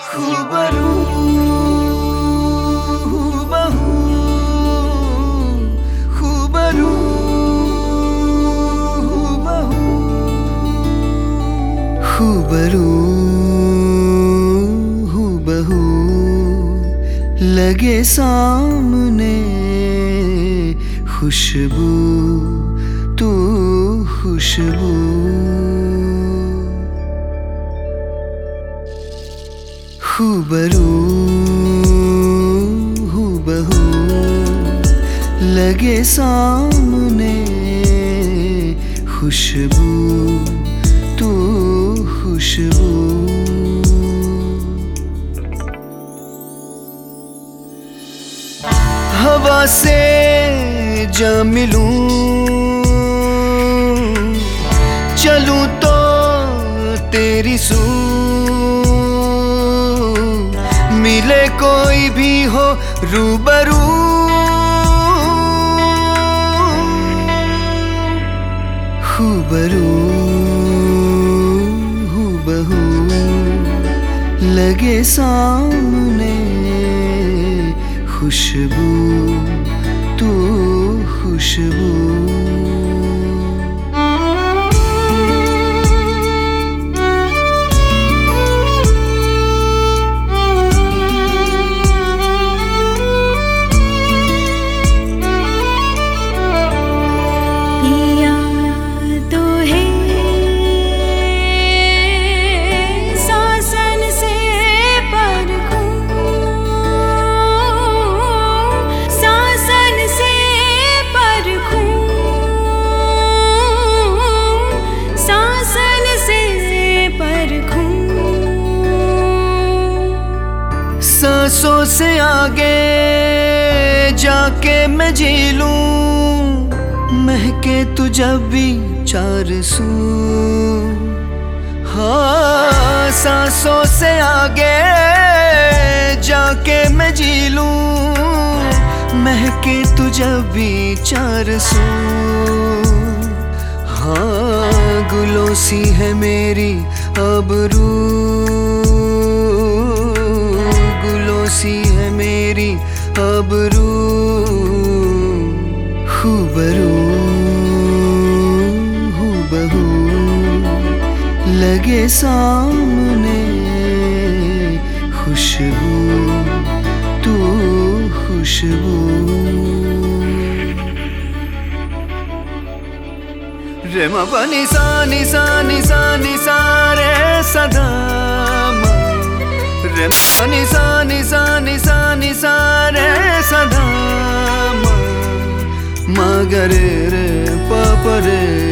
रूबरू हूबहू रूबरू हूबहू रूबरू हूबहू लगे सामने खुशबू तू खुशबू रूबरू हूबहू लगे सामने खुशबू तू खुशबू। हवा से जा मिलूं चलूं तो तेरी सू मिले कोई भी हो रूबरू रूबरू हूबहू लगे सामने खुशबू तू खुशबू। सांसों से आगे जाके मैं जी लूं महके तू जब भी चार सू। हाँ सांसों से आगे जाके मैं जी लूं महके तू जब भी चार सू। हाँ गुलों सी है मेरी अबरू सी है मेरी अबरू रूबरू हूबहू लगे सामने खुशबू तू खुशबू। रे म प नि सा नि सा नि सा नि सा रे सदा रे नि सा नि सा नि सा नि सा रे सदा म ग रे रे प प रे